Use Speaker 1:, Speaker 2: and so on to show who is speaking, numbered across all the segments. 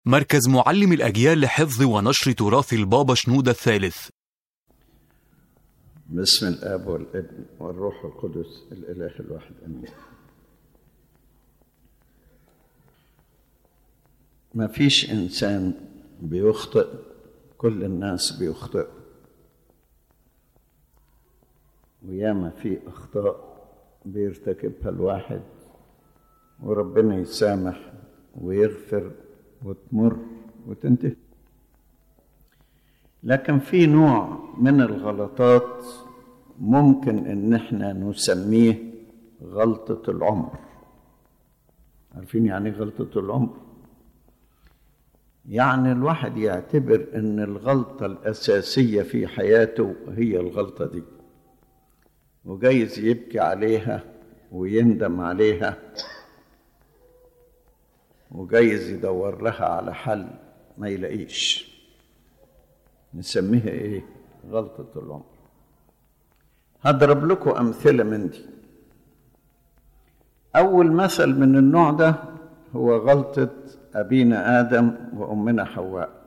Speaker 1: مركز معلم الأجيال لحفظ ونشر تراث البابا شنودة الثالث.
Speaker 2: باسم الآب والابن والروح القدس الإله الواحد آمين. ما فيش إنسان بيخطئ، كل الناس بيخطئوا، وياما في أخطاء بيرتكبها الواحد وربنا يسامح ويغفر وتمر وتنتهي. لكن في نوع من الغلطات ممكن ان احنا نسميه غلطة العمر. عارفين يعني غلطة العمر؟ يعني الواحد يعتبر ان الغلطة الأساسية في حياته هي الغلطة دي، وجايز يبكي عليها ويندم عليها، وجايز يدور لها على حل ما يلاقيش. نسميها ايه؟ غلطة العمر. هضرب لكم أمثلة من دي. أول مثل من النوع ده هو غلطة أبينا آدم وأمنا حواء.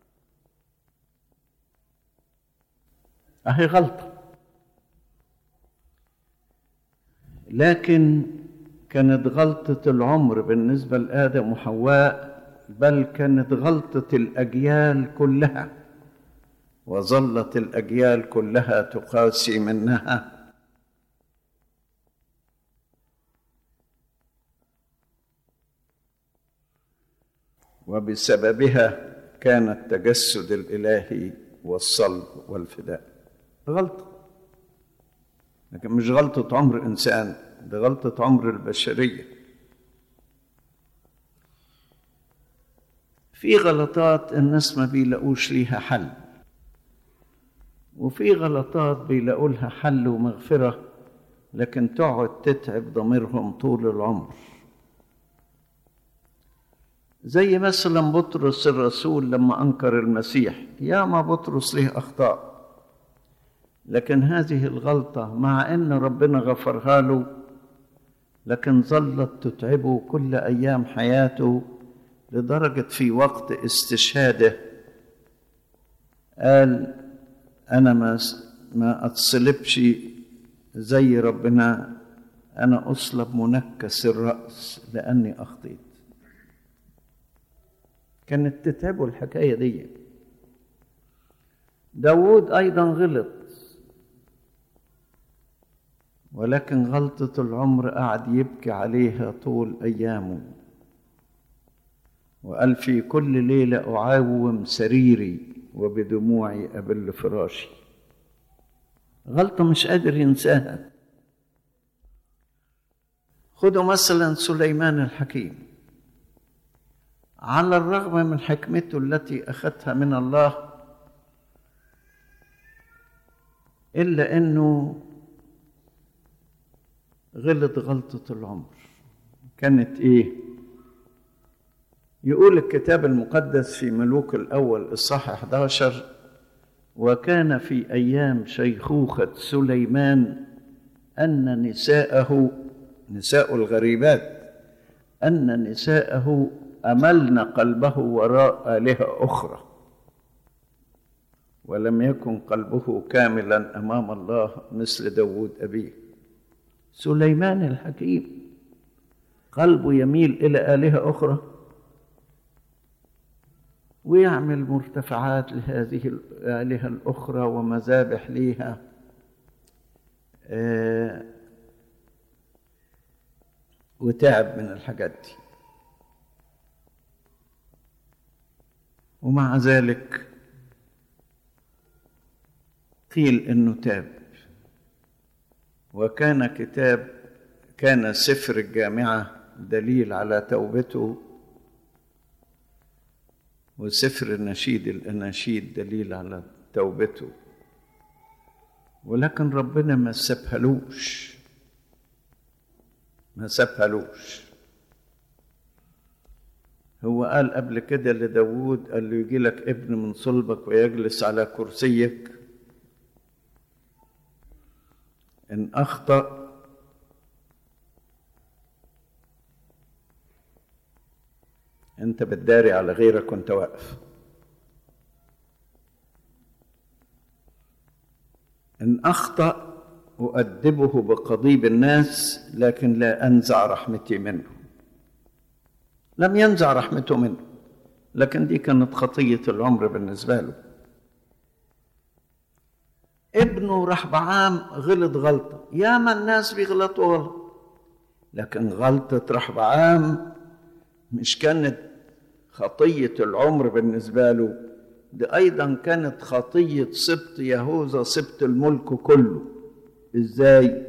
Speaker 2: أهي غلطة، لكن كانت غلطة العمر بالنسبة لآدم وحواء، بل كانت غلطة الأجيال كلها، وظلت الأجيال كلها تقاسي منها. وبسببها كان التجسد الإلهي والصلب والفداء. غلطة، لكن مش غلطة عمر إنسان، ده غلطة عمر البشرية. في غلطات الناس ما بيلاقوش ليها حل، وفي غلطات بيلاقوا لها حل ومغفرة، لكن تقعد تتعب ضميرهم طول العمر. زي مثلا بطرس الرسول لما أنكر المسيح. ياما بطرس له أخطاء، لكن هذه الغلطة مع أن ربنا غفرها له، لكن ظلت تتعبه كل أيام حياته، لدرجة في وقت استشهاده قال: أنا ما أتصلبش زي ربنا، أنا أصلب منكس الرأس لأني أخطيت. كانت تتعبه الحكاية دي. داود أيضا غلط، ولكن غلطة العمر قعد يبكي عليها طول أيامه، وقال: في كل ليلة أعاوم سريري وبدموعي أبل فراشي. غلطة مش قادر ينساها. خذوا مثلا سليمان الحكيم، على الرغم من حكمته التي أخذتها من الله، إلا أنه غلط غلطة العمر. كانت إيه؟ يقول الكتاب المقدس في ملوك الأول إصحاح 11: وكان في أيام شيخوخة سليمان أن نساء الغريبات أن نساءه أملن قلبه وراء آلهة أخرى، ولم يكن قلبه كاملا أمام الله مثل داود أبيه. سليمان الحكيم قلبه يميل إلى آلهة أخرى، ويعمل مرتفعات لهذه الآلهة الأخرى ومذابح ليها، وتعب من الحاجات دي. ومع ذلك قيل إنه تاب. كان سفر الجامعة دليل على توبته، وسفر الأناشيد دليل على توبته، ولكن ربنا ما سابهالوش. هو قال قبل كده لداود، قال له: يجي لك ابن من صلبك ويجلس على كرسيك، إن أخطأ انت بتداري على غيرك وانت واقف. ان اخطأ اؤدبه بقضيب الناس، لكن لا انزع رحمتي منه. لم ينزع رحمته منه، لكن دي كانت خطية العمر بالنسبة له. ابنه رحبعام غلط غلطة، ياما الناس بيغلطوا غلط، لكن غلطة رحبعام مش كانت خطية العمر بالنسبة له، دي أيضا كانت خطية سبط يهوذا، سبط الملك كله. إزاي؟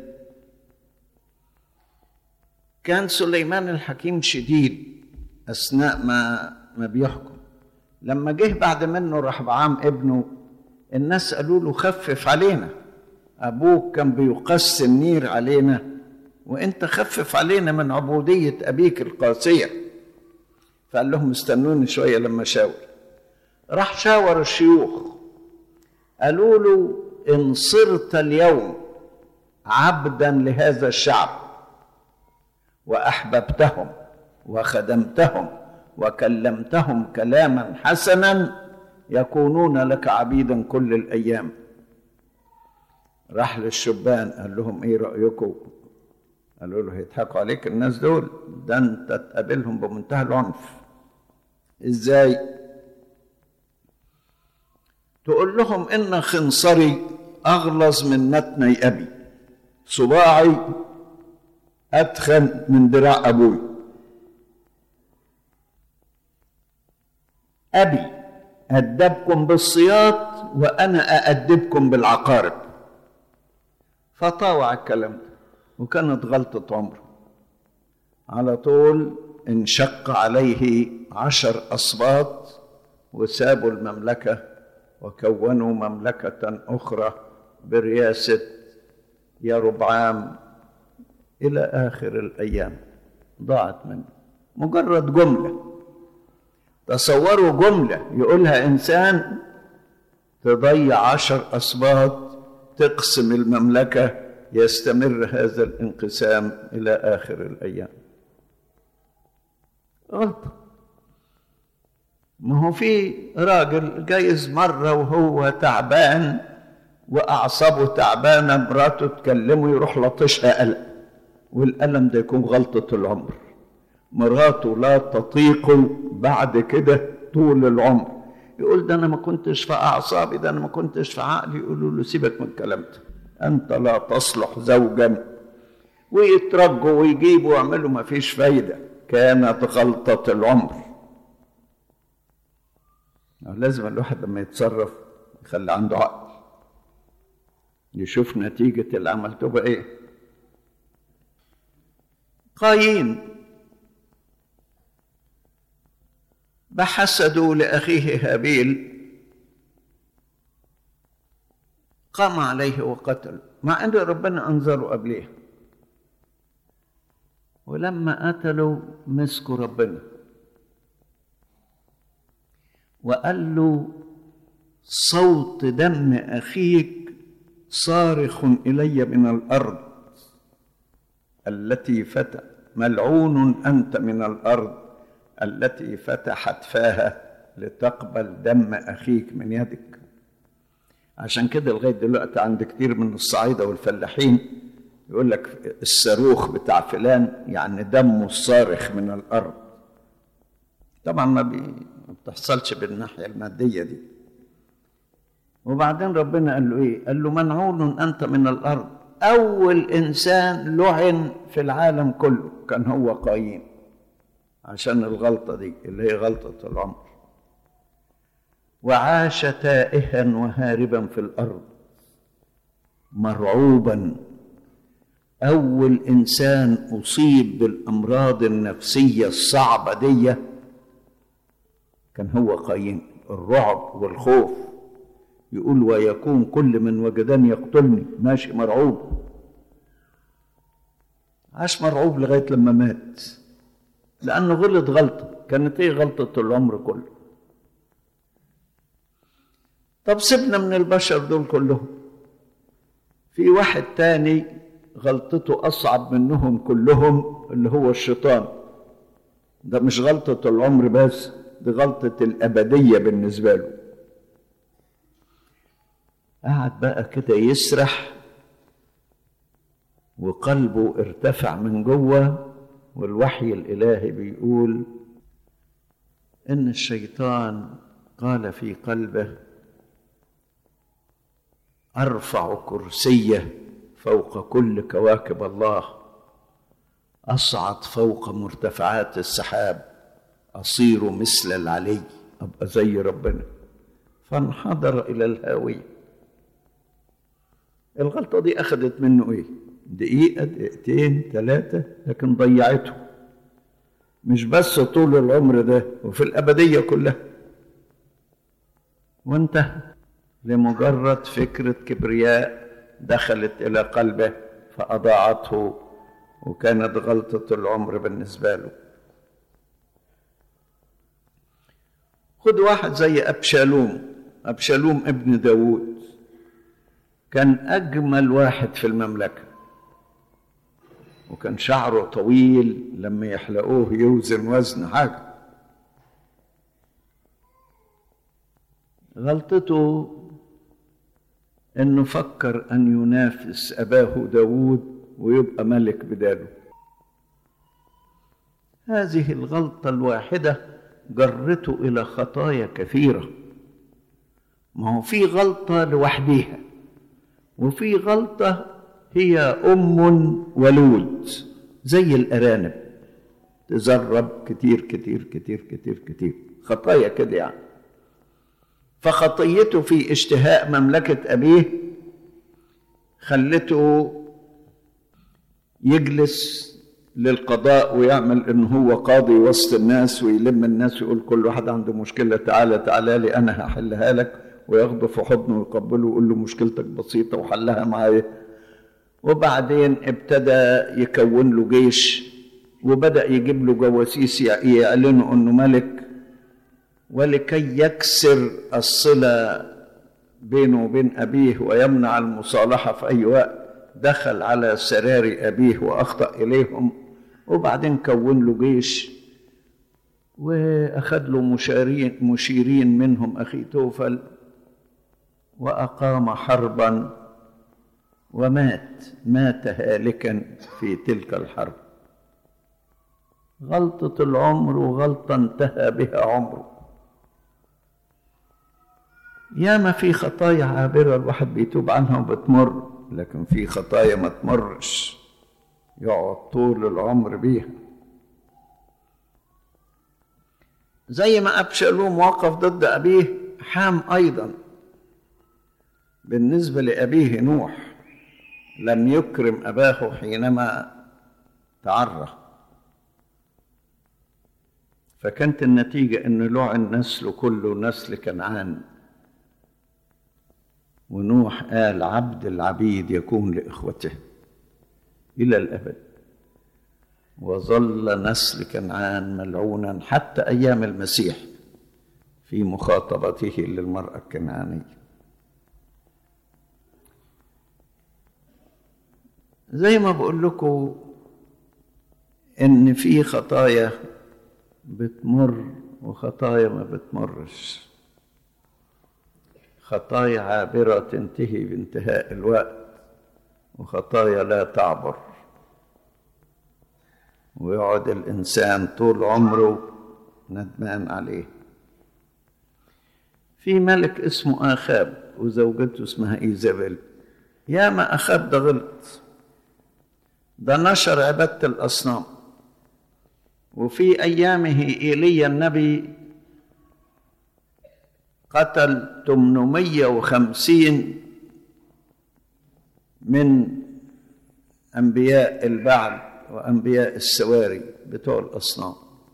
Speaker 2: كان سليمان الحكيم شديد أثناء ما بيحكم. لما جه بعد منه رحبعام ابنه، الناس قالوا له خفف علينا، أبوك كان بيقسي النير علينا، وإنت خفف علينا من عبودية أبيك القاسية. فقال لهم استنوني شوية لما شاور. راح شاور الشيوخ، قالوا له إن صرت اليوم عبدا لهذا الشعب وأحببتهم وخدمتهم وكلمتهم كلاما حسنا، يكونون لك عبيدا كل الأيام. راح للشبان قال لهم ايه رأيكم؟ قالوا له هيضحكوا عليك الناس دول، ده انت تقابلهم بمنتهى العنف. ازاي؟ تقول لهم ان خنصري اغلظ من متني ابي، صباعي اتخن من دراع ابوي. ابي أدبكم بالصياط وأنا أأدبكم بالعقارب. فطاوع الكلام ده، وكانت غلطة عمره. على طول انشق عليه 10 أسباط وسابوا المملكة وكونوا مملكة أخرى برئاسة يربعام إلى آخر الأيام. ضاعت منه مجرد جملة. تصوروا جملة يقولها إنسان تضيع 10 أسباط، تقسم المملكة، يستمر هذا الانقسام إلى آخر الأيام. غلطة. ما هو في راجل جايز مرة وهو تعبان وأعصابه تعبانة، مراته تكلمه يروح لطشها قلم، والألم ده يكون غلطة العمر. مراته لا تطيقه بعد كده طول العمر، يقول ده أنا ما كنتش في أعصابي، ده أنا ما كنتش في عقلي. يقولوا له سيبك من الكلام ده، أنت لا تصلح زوجا، ويترجوا ويجيبوا ويعملوا، ما فيش فايدة، كانت غلطة العمر. لازم الواحد لما يتصرف يخلي عنده عقل، يشوف نتيجة العمل تبقى إيه. قايين بحسدوا لأخيه هابيل، قام عليه وقتل، مع أن ربنا أنذره قبليه. ولما قتلوا مسكوا ربنا وقال له صوت دم أخيك صارخ إلي من الأرض التي فتح، ملعون أنت من الأرض التي فتحت فاها لتقبل دم أخيك من يدك. عشان كده لغاية دلوقتي عند كتير من الصعايدة والفلاحين يقول لك الصاروخ بتاع فلان، يعني دمه الصارخ من الأرض. طبعا ما بتحصلش بالناحية المادية دي. وبعدين ربنا قال له ايه؟ قال له منعون أنت من الأرض. أول إنسان لعن في العالم كله كان هو قايين، عشان الغلطة دي اللي هي غلطة العمر. وعاش تائها وهاربا في الأرض مرعوبا. أول إنسان أصيب بالأمراض النفسية الصعبة دي كان هو قايين، الرعب والخوف. يقول ويكون كل من وجدني يقتلني، ماشي مرعوب. عاش مرعوب لغاية لما مات، لأنه غلط غلطة. كانت ايه غلطة العمر كله؟ طب سيبنا من البشر دول كلهم، في واحد تاني غلطته أصعب منهم كلهم، اللي هو الشيطان. ده مش غلطة العمر بس، دي غلطة الأبدية بالنسبة له. قعد بقى كده يسرح وقلبه ارتفع من جوه، والوحي الإلهي بيقول إن الشيطان قال في قلبه: أرفع كرسيه فوق كل كواكب الله، أصعد فوق مرتفعات السحاب، أصير مثل العلي، أبقى زي ربنا. فانحدر إلى الهاوية. الغلطة دي أخذت منه إيه؟ دقيقة، دقيقتين، 3، لكن ضيعته، مش بس طول العمر ده، وفي الأبدية كلها. وانتهى لمجرد فكرة كبرياء دخلت إلى قلبه فأضاعته، وكانت غلطة العمر بالنسبة له. خد واحد زي أبشالوم ابن داود، كان أجمل واحد في المملكة، وكان شعره طويل لما يحلقوه يوزن وزن حاجة. غلطته إنه فكر أن ينافس أباه داود ويبقى ملك بداله. هذه الغلطة الواحدة جرته إلى خطايا كثيرة. ما هو في غلطة لوحديها، وفي غلطة هي ولود، زي الأرانب تزرب كتير كتير كتير كتير كتير، خطايا كده يعني. فخطيته في اشتهاء مملكة أبيه خلته يجلس للقضاء ويعمل إن هو قاضي وسط الناس، ويلم الناس ويقول كل واحد عنده مشكلة، تعالى لي أنا هحلها لك، وياخده في حضنه ويقبله ويقول له مشكلتك بسيطة وحلها معايا. وبعدين ابتدى يكون له جيش، وبدأ يجيب له جواسيس يعلنوا أنه ملك، ولكي يكسر الصلة بينه وبين أبيه ويمنع المصالحة في أي وقت، دخل على سرار أبيه وأخطأ إليهم، وبعدين كون له جيش وأخذ له مشيرين منهم أخي توفل، وأقام حربا مات هالكا في تلك الحرب. غلطة العمر وغلطة انتهى بها عمره. ياما في خطايا عابرة الواحد بيتوب عنها وبتمر، لكن في خطايا ما تمرش يقعد طول العمر بيها. زي ما أبشالوم وقف ضد أبيه، حام أيضا بالنسبة لأبيه نوح لم يكرم أباه حينما تعرى، فكانت النتيجة أن لعن نسله كله نسل كنعان. ونوح قال: عبد العبيد يكون لإخوته إلى الأبد. وظل نسل كنعان ملعونا حتى أيام المسيح في مخاطبته للمرأة الكنعانية. زي ما بقول لكم إن في خطايا بتمر وخطايا ما بتمرش، خطايا عابرة تنتهي بانتهاء الوقت، وخطايا لا تعبر، ويقعد الإنسان طول عمره ندمان عليه. في ملك اسمه آخاب وزوجته اسمها إيزابيل. ياما آخاب ده غلط، ده نشر عبادة الأصنام. وفي أيامه إيليا النبي قتل 850 من أنبياء البعل وأنبياء السواري بتوع الأصنام.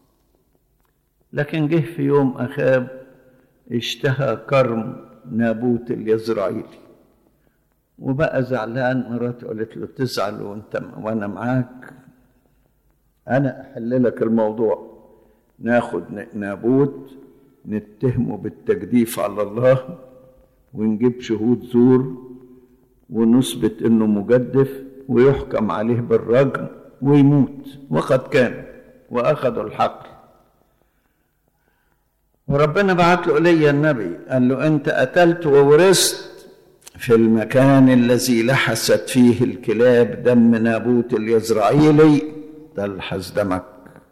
Speaker 2: لكن جه في يوم آخاب اشتهى كرم نابوت اليزرعيلي، وبقى زعلان. مراته قالت له: تزعل وانا معاك، انا احل لك الموضوع. ناخد نابوت نتهمه بالتجديف على الله، ونجيب شهود زور ونثبت انه مجدف، ويحكم عليه بالرجم ويموت. وقد كان، واخذوا الحقل. وربنا بعت له إيليا النبي قال له أنت قتلت وورثت في المكان الذي لحست فيه الكلاب دم نابوت اليزرعيلي تلحس دمك.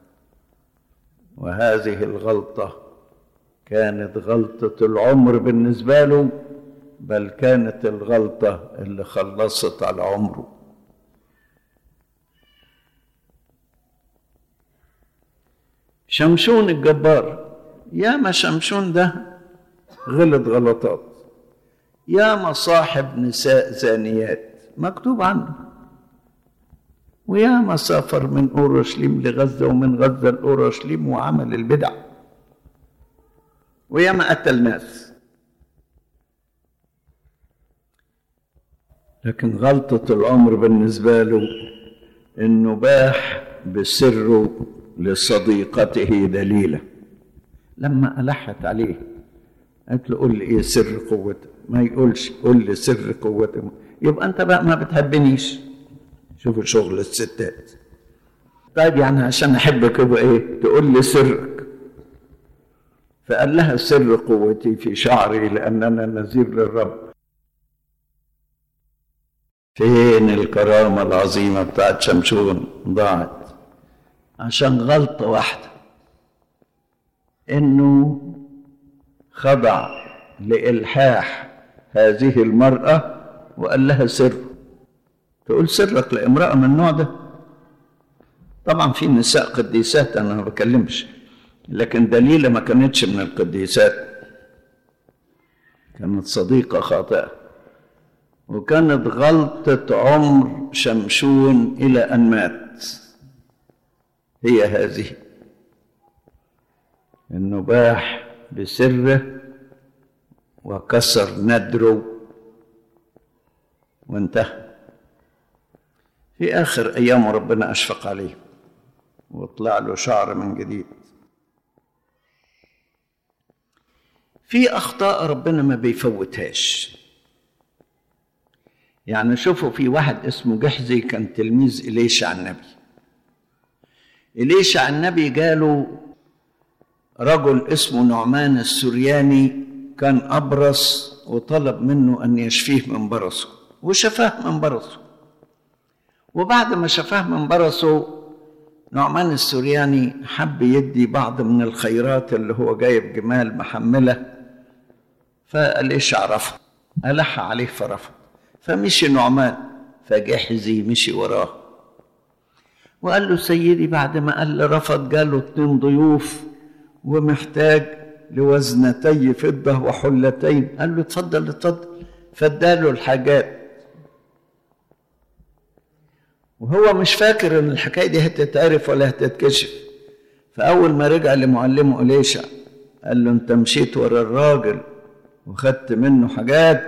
Speaker 2: وهذه الغلطة كانت غلطة العمر بالنسبة له، بل كانت الغلطة اللي خلصت على عمره. شمشون الجبار، ياما شمشون ده غلط غلطات، ياما صاحب نساء زانيات مكتوب عنه، وياما سافر من أورشليم لغزة ومن غزة لأورشليم وعمل البدع، وياما قتل ناس. لكن غلطة العمر بالنسبة له إنه باح بسره لصديقته دليلة لما ألحت عليه قالت له قل لي إيه سر قوتك، ما يقولش قل لي سر قوتك، يبقى أنت بقى ما بتحبنيش. شوفوا شغل الستات. طيب يعني عشان أحبك يبقى إيه؟ تقول لي سرك. فقال لها سر قوتي في شعري لأننا نذير للرب. فين الكرامة العظيمة بتاعت شمشون؟ ضاعت عشان غلطة واحدة، إنه خضع لإلحاح هذه المرأة وقال لها سر. تقول سرك لامرأة من النوع ده؟ طبعا في نساء قديسات أنا ما بكلمش، لكن دليلة ما كانتش من القديسات، كانت صديقة خاطئة، وكانت غلطة عمر شمشون إلى أن مات هي هذه، إنه باح بسره وكسر ندره وانتهى. في آخر أيامه ربنا أشفق عليه وطلع له شعر من جديد. في أخطاء ربنا ما بيفوتهاش. يعني شوفوا في واحد اسمه جحزي كان تلميذ إليشع النبي. إليشع النبي جاله رجل اسمه نعمان السرياني كان أبرص وطلب منه أن يشفيه من برصه، وشفاه من برصه. وبعد ما شفاه من برصه نعمان السرياني حب يدي بعض من الخيرات اللي هو جايب جمال محملة، فإليشع رفض، ألح عليه فرفض، فمشي نعمان، فجحزي مشي وراه وقال له سيدي بعد ما قال رفض جاله 2 ضيوف ومحتاج لوزنتي فضة وحلتين، قال له اتفضل اتفضل، فاداله الحاجات وهو مش فاكر ان الحكايه دي هتتعرف ولا هتتكشف. فاول ما رجع لمعلمه إليشع قال له انت مشيت ورا الراجل وخدت منه حاجات،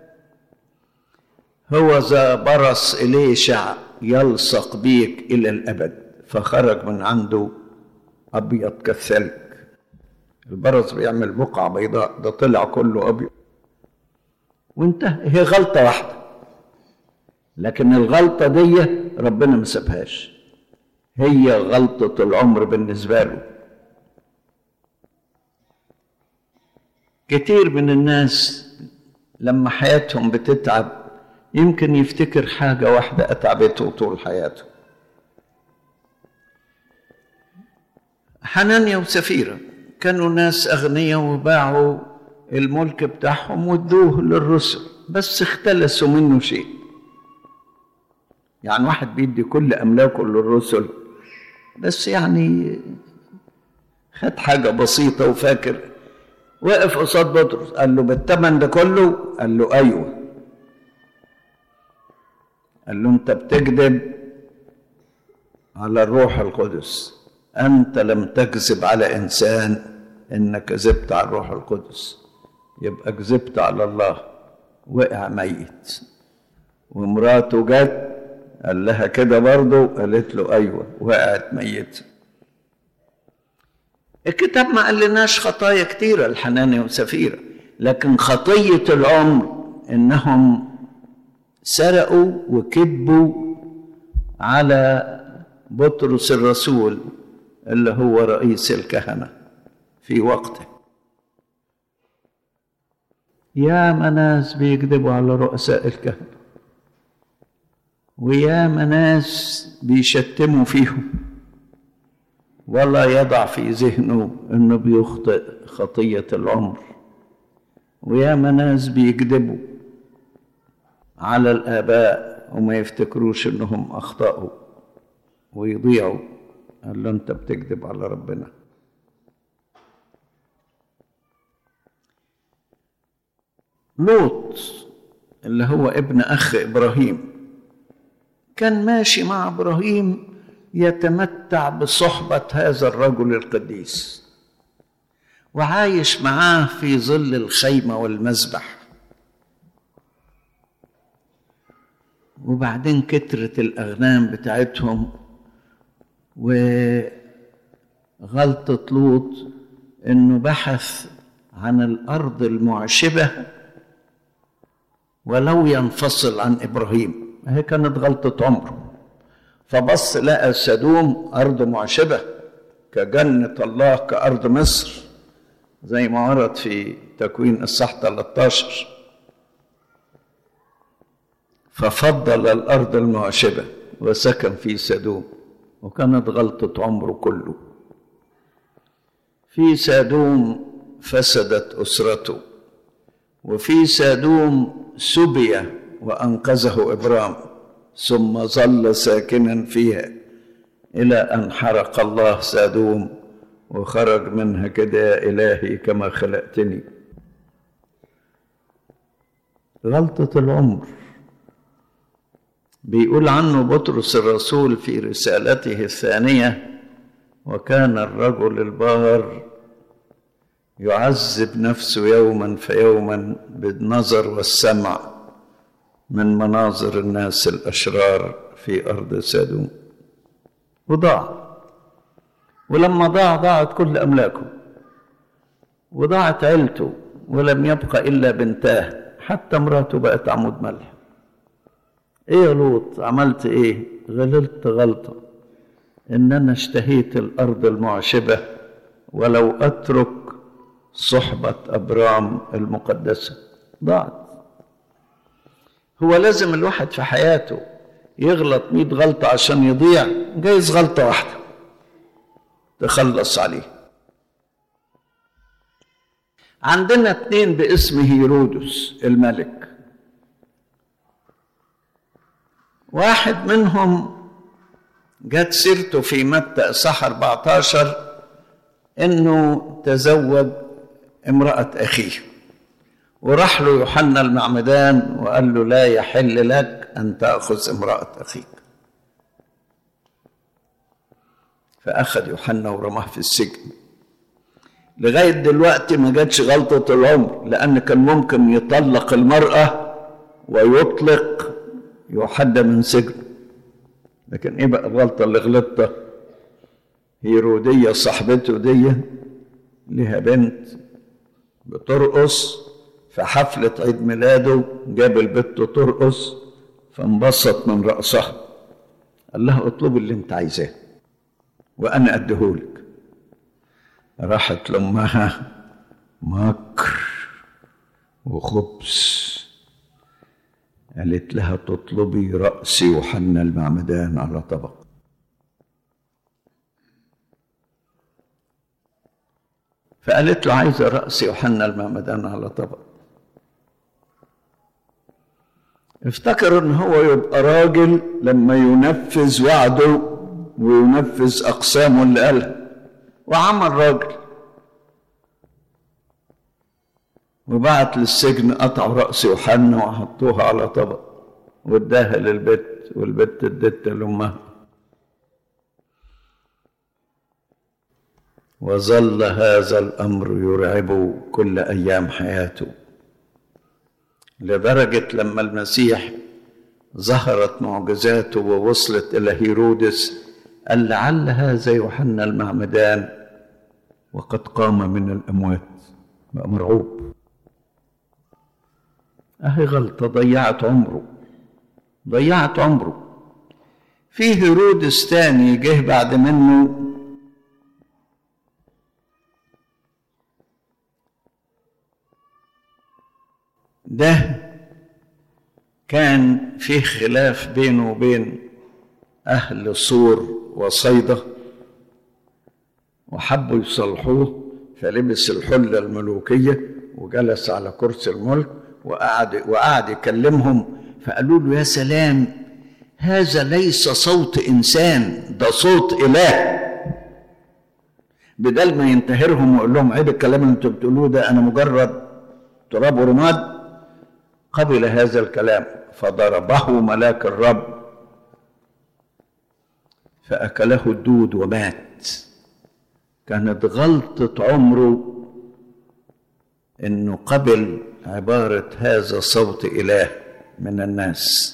Speaker 2: هو ذا برص إليشع يلصق بيك الى الابد. فخرج من عنده ابيض كالثلج. البرص بيعمل بقعه بيضاء، ده طلع كله ابيض وانتهى. هي غلطه واحده، لكن الغلطة دي ربنا ما سابهاش، هي غلطة العمر بالنسبة له. كتير من الناس لما حياتهم بتتعب يمكن يفتكر حاجة واحدة أتعبته طول حياته. حنانيا وسفيرة كانوا ناس أغنياء وباعوا الملك بتاعهم وادوه للرسل، بس اختلسوا منه شيء. يعني واحد بيدي كل أملاكه للرسل بس يعني خد حاجة بسيطة وفاكر. وقف قصاد بطرس قال له بالثمن ده كله؟ قال له أيوه. قال له أنت بتكذب على الروح القدس، أنت لم تكذب على إنسان، إنك كذبت على الروح القدس، يبقى كذبت على الله. وقع ميت. ومراته جت قال لها كده برضه؟ قالت له أيوه، وقعت ميت. الكتاب ما قال لناش خطايا كتيرة لحنانيا وسفيرة، لكن خطية العمر إنهم سرقوا وكذبوا على بطرس الرسول اللي هو رئيس الكهنة في وقته. يا ناس بيكذبوا على رؤساء الكهنة، ويا ناس بيشتموا فيهم، ولا يضع في ذهنه انه بيخطئ خطية العمر. ويا ناس بيكذبوا على الآباء وما يفتكروش انهم اخطأوا ويضيعوا. قال له انت بتكذب على ربنا. لوط اللي هو ابن اخ ابراهيم كان ماشي مع ابراهيم يتمتع بصحبة هذا الرجل القديس، وعايش معاه في ظل الخيمة والمذبح. وبعدين كترت الأغنام بتاعتهم، وغلطة لوط إنه بحث عن الأرض المعشبة ولو ينفصل عن إبراهيم. هي كانت غلطة عمره. فبص لقى سدوم أرض معشبة كجنة الله، كأرض مصر، زي ما ورد في تكوين الصح 13. ففضل الأرض المعشبة وسكن في سدوم، وكانت غلطة عمره كله. في سدوم فسدت أسرته، وفي سدوم سبي وأنقذه إبرام، ثم ظل ساكنا فيها إلى أن حرق الله سدوم وخرج منها كده: يا إلهي كما خلقتني. غلطة العمر. بيقول عنه بطرس الرسول في رسالته الثانية: وكان الرجل البار يعذب نفسه يوما فيوما بالنظر والسمع من مناظر الناس الأشرار في أرض سدوم. وضاع. ولما ضاعت كل أملاكه، وضاعت عيلته، ولم يبقى إلا بنتاه، حتى امراته بقت عمود ملح. إيه يا لوط عملت إيه؟ غلطت غلطة إن أنا اشتهيت الأرض المعشبة ولو أترك صحبة أبرام المقدسة. ضاعت. هو لازم الواحد في حياته يغلط 100 غلطة عشان يضيع؟ جايز غلطة واحدة تخلص عليه. عندنا 2 باسم هيرودس الملك. واحد منهم جت سيرته في متى إصحاح 14 إنه تزوج امرأة أخيه، وراح له يوحنا المعمدان وقال له: لا يحل لك أن تأخذ امرأة أخيك. فأخذ يوحنا ورماه في السجن. لغاية دلوقتي ما جاتش غلطة العمر، لأن كان ممكن يطلق المرأة ويطلق يوحنا من سجن. لكن إيه بقى الغلطة اللي غلطتها؟ هيرودية صاحبته دي لها بنت بترقص في حفلة عيد ميلاده، جاب البت ترقص فانبسط من رقصها. قال لها: اطلب اللي انت عايزاه وانا اديهولك. راحت لامها مكر وخبز، قالت لها: تطلبي رأس يوحنا المعمدان على طبق. فقالت له: عايزة رأس يوحنا المعمدان على طبق. افتكر ان هو يبقى راجل لما ينفذ وعده وينفذ اقسامه اللي قالها، وعمل راجل. وبعت للسجن قطعوا رأس يوحنا وحطوها على طبق واداها للبت، والبت ادتها لامها. وظل هذا الامر يرعبه كل ايام حياته، لدرجة لما المسيح ظهرت معجزاته ووصلت إلى هيرودس قال: لعل هذا يوحنا المعمدان وقد قام من الأموات. بقى مرعوب. أهي غلطة ضيعت عمره. في هيرودس تاني جه بعد منه، ده كان فيه خلاف بينه وبين أهل صور وصيدا، وحبوا يصلحوه، فلبس الحلة الملوكية وجلس على كرسي الملك وقعد يكلمهم، فقالوا له: يا سلام، هذا ليس صوت إنسان، ده صوت إله. بدل ما ينتهرهم ويقول لهم: عيب الكلام اللي انتوا بتقولوه ده، أنا مجرد تراب ورماد، قبل هذا الكلام فضربه ملاك الرب فأكله الدود ومات. كانت غلطة عمره إنه قبل عبارة هذا صوت إله من الناس.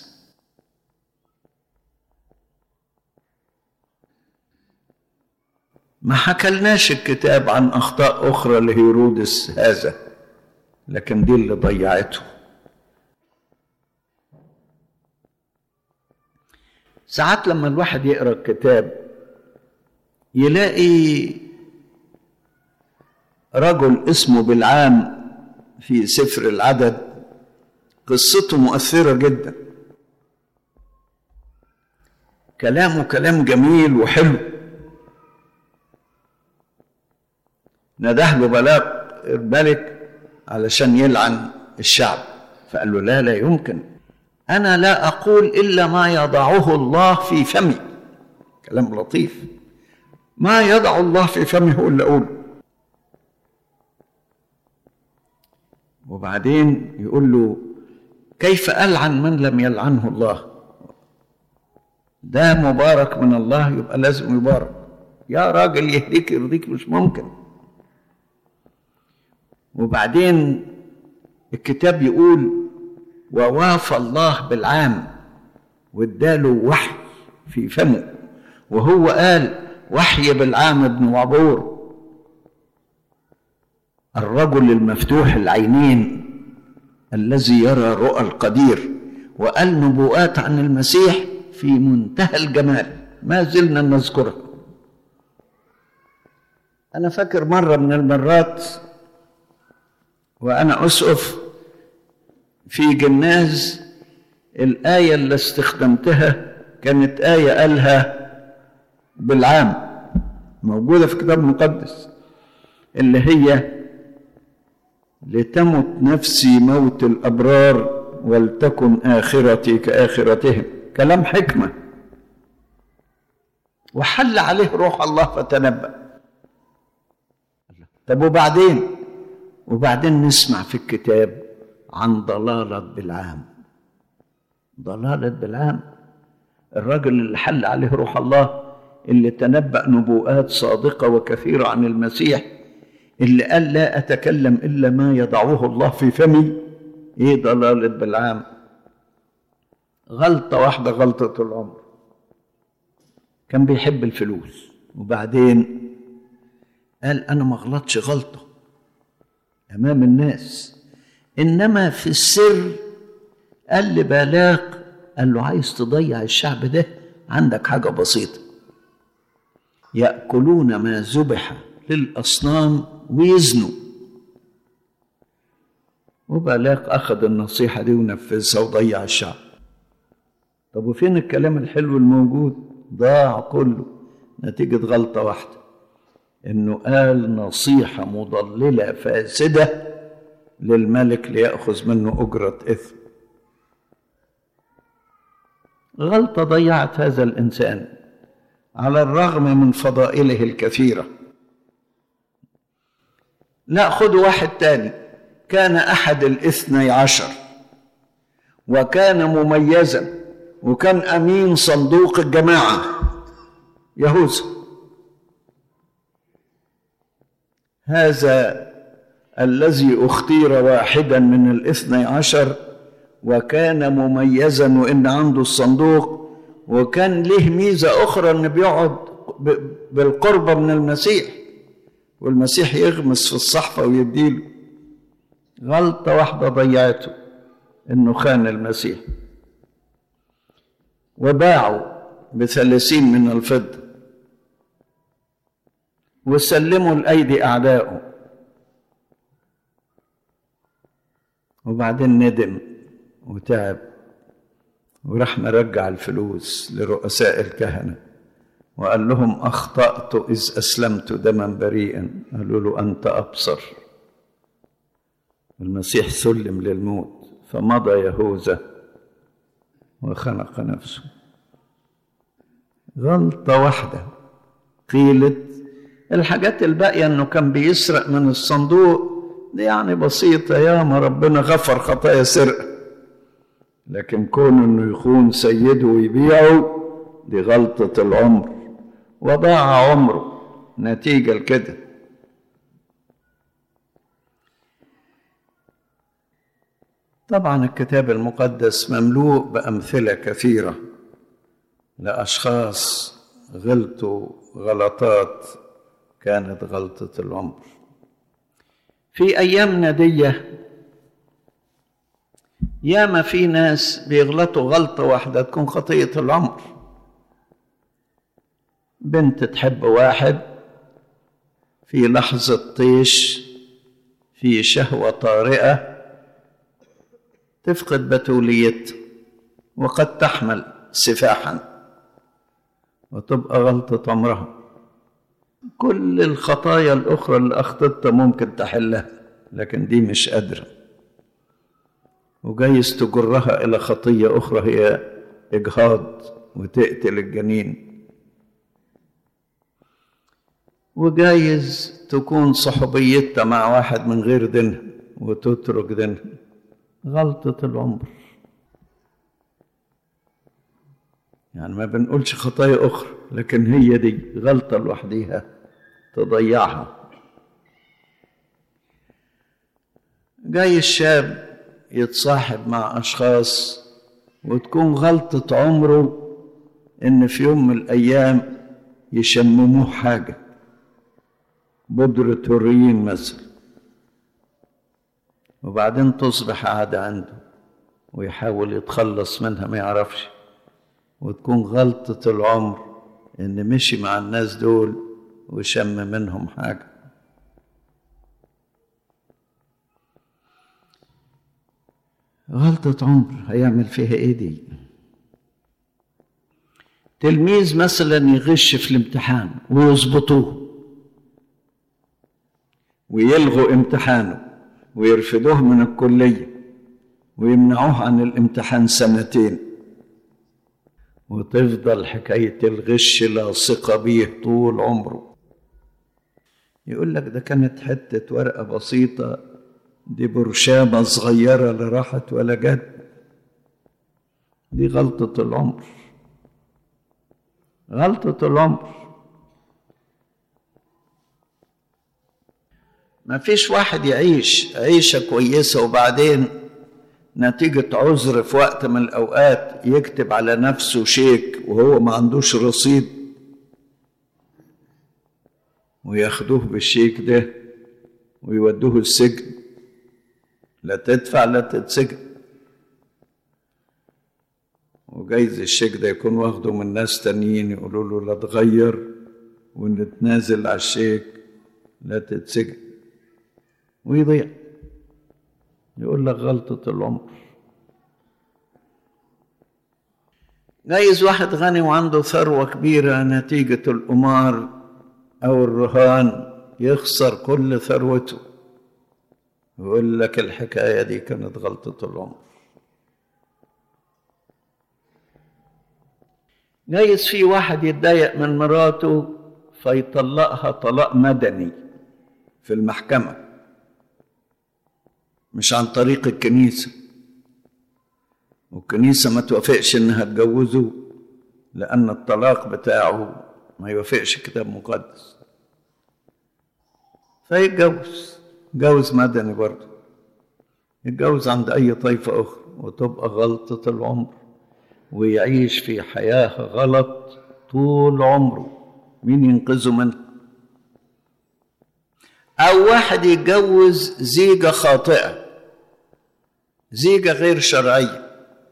Speaker 2: ما حكلناش الكتاب عن أخطاء أخرى لهيرودس هذا، لكن دي اللي ضيعته. ساعات لما الواحد يقرأ الكتاب يلاقي رجل اسمه بلعام في سفر العدد، قصته مؤثرة جدا، كلامه كلام جميل وحلو. نده له بلاق الملك علشان يلعن الشعب، فقال له: لا، لا يمكن، أنا لا أقول إلا ما يضعه الله في فمي. كلام لطيف، ما يضع الله في فمي هو اللي أقوله. وبعدين يقول له: كيف ألعن من لم يلعنه الله؟ ده مبارك من الله، يبقى لازم يبارك. يا راجل، يهديك يرضيك، مش ممكن. وبعدين الكتاب يقول: ووافى الله بالعام واداله وحي في فمه، وهو قال: وحي بالعام ابن وعبور، الرجل المفتوح العينين الذي يرى رؤى القدير، وقال نبوءات عن المسيح في منتهى الجمال ما زلنا نذكرها. أنا فاكر مرة من المرات وأنا أسقف في جناز، الآية اللي استخدمتها كانت آية قالها بالعام، موجودة في كتاب مقدس، اللي هي: لتمت نفسي موت الأبرار ولتكن آخرتي كآخرتهم. كلام حكمة، وحل عليه روح الله فتنبأ. طب وبعدين نسمع في الكتاب عن ضلالة بالعام. ضلالة بالعام، الرجل اللي حل عليه روح الله، اللي تنبأ نبوءات صادقة وكثيرة عن المسيح، اللي قال: لا أتكلم إلا ما يضعه الله في فمي. إيه ضلالة بالعام؟ غلطة واحدة، غلطة العمر. كان بيحب الفلوس، وبعدين قال: أنا ما غلطش غلطة أمام الناس، إنما في السر قال لبلاق، قال له: عايز تضيع الشعب ده؟ عندك حاجة بسيطة، يأكلون ما ذبح للأصنام ويزنوا. وبلاق أخذ النصيحة دي ونفذها وضيع الشعب. طب وفين الكلام الحلو الموجود؟ ضاع كله نتيجة غلطة واحدة، إنه قال نصيحة مضللة فاسدة للملك ليأخذ منه أجرة إثم. غلطة ضيعت هذا الإنسان على الرغم من فضائله الكثيرة. لا، خذوا واحد تاني، كان أحد 12 وكان مميزا وكان أمين صندوق الجماعة، يهوذا. هذا الذي اختير واحدا من 12 وكان مميزا وإن عنده الصندوق، وكان له ميزة أخرى إنه بيقعد بالقرب من المسيح، والمسيح يغمس في الصحفة ويديله. غلطة واحدة ضيعته، إنه خان المسيح. وباعوا ب30 من الفضة وسلموا لأيدي أعدائه. وبعدين ندم وتعب وراح مرجع الفلوس لرؤساء الكهنة وقال لهم أخطأت إذ أسلمت دما بريئا. قالوا له أنت أبصر. المسيح سلم للموت فمضى يهوذا وخنق نفسه. غلطة واحدة قيلت. الحاجات الباقية أنه كان بيسرق من الصندوق دي يعني بسيطة، ياما ربنا غفر خطايا سرقة، لكن كون أنه يخون سيده ويبيعه دي غلطة العمر، وضاع عمره نتيجة لكده. طبعا الكتاب المقدس مملوء بأمثلة كثيرة لأشخاص غلطوا غلطات كانت غلطة العمر. في أيامنا دي ياما في ناس بيغلطوا غلطة واحدة تكون خطية العمر. بنت تحب واحد في لحظة طيش، في شهوة طارئة تفقد بتوليتها وقد تحمل سفاحا وتبقى غلطة عمرها. كل الخطايا الأخرى اللي أخطأتها ممكن تحلها، لكن دي مش قادرة، وجايز تجرها إلى خطية أخرى هي إجهاض وتقتل الجنين، وجايز تكون صحوبيتها مع واحد من غير دينها وتترك دينها. غلطة العمر. يعني ما بنقولش خطايا أخرى، لكن هي دي غلطة لوحديها تضيعها. جاي الشاب يتصاحب مع أشخاص وتكون غلطة عمره إن في يوم من الأيام يشمموه حاجة، بودرة هوريين مثلا، وبعدين تصبح عادة عنده ويحاول يتخلص منها ما يعرفش، وتكون غلطة العمر إن مشي مع الناس دول وشم منهم حاجة. غلطة عمر هيعمل فيها إيه دي؟ تلميذ مثلا يغش في الامتحان ويظبطوه ويلغوا امتحانه ويرفدوه من الكلية ويمنعوه عن الامتحان 2 سنين، وتفضل حكاية الغش لاصقة بيه طول عمره. يقول لك ده كانت حتة ورقة بسيطة، دي برشامة صغيرة لا راحت ولا جت. دي غلطة العمر، غلطة العمر. ما فيش واحد يعيش عيشة كويسة وبعدين نتيجة عذر في وقت من الأوقات يكتب على نفسه شيك وهو ما عندوش رصيد وياخدوه بالشيك ده ويودوه السجن، لا تدفع لا تتسجن. وجايز الشيك ده يكون واخده من ناس تانيين يقولوا له لا تغير ونتنازل على الشيك لا تتسجن، ويضيع. يقول لك غلطة العمر. جايز واحد غني وعنده ثروة كبيرة نتيجة القمار أو الرهان يخسر كل ثروته، يقول لك الحكاية دي كانت غلطة العمر. جايز في واحد يتضايق من مراته فيطلقها طلاق مدني في المحكمة، مش عن طريق الكنيسة، والكنيسة ما توافقش انها تجوزه لأن الطلاق بتاعه ما يوافقش كتاب مقدس، فيتجوز جوز مدني برضه، يتجوز عند أي طائفة أخرى، وتبقى غلطة العمر ويعيش في حياة غلط طول عمره. مين ينقذه منه؟ أو واحد يتجوز زيجة خاطئة، زيجة غير شرعية،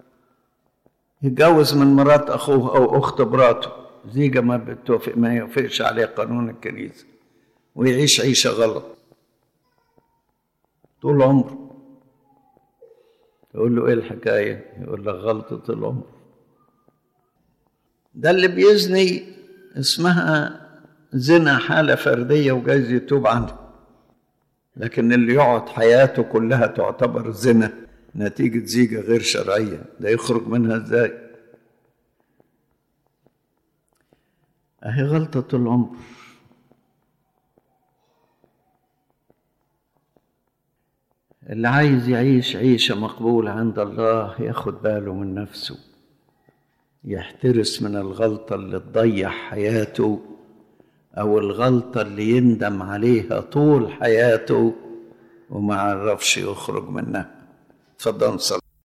Speaker 2: يتجوز من مرات أخوه أو أخت براته، زيجة ما يوافقش عليها قانون الكنيسة، ويعيش عيشة غلط طول عمره. يقول له ايه الحكاية؟ يقول لك غلطة العمر. ده اللي بيزني اسمها زنا حالة فردية وجايز يتوب عنها، لكن اللي يقعد حياته كلها تعتبر زنا نتيجة زيجة غير شرعية، ده يخرج منها ازاي؟ اهي غلطة العمر. اللي عايز يعيش عيشة مقبولة عند الله ياخد باله من نفسه، يحترس من الغلطة اللي تضيع حياته أو الغلطة اللي يندم عليها طول حياته وما عرفش يخرج منها. اتفضل نصلي.